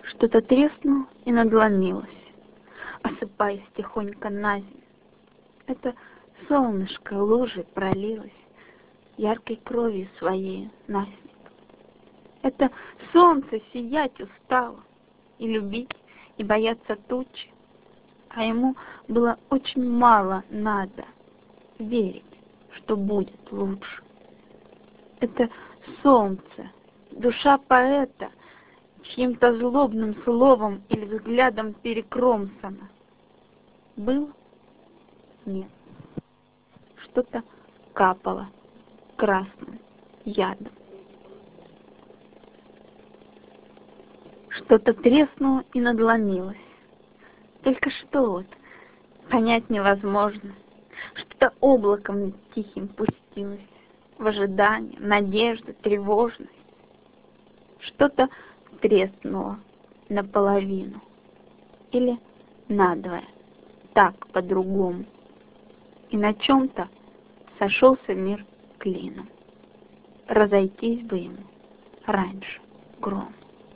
Что-то треснуло и надломилось, осыпаясь тихонько на землю. Это солнышко лужей пролилось яркой кровью своей на снег. Это солнце сиять устало, и любить, и бояться тучи, а ему было очень мало надо верить, что будет лучше. Это солнце, душа поэта, чьим-то злобным словом или взглядом перекромсано. Было? Нет. Что-то капало красным ядом. Что-то треснуло и надломилось. Только что вот, понять невозможно. Что-то облаком тихим пустилось, в ожидании, надежда, тревожность. Что-то треснуло наполовину или надвое, так по-другому. И на чем-то сошелся мир клином. Разойтись бы ему раньше гром.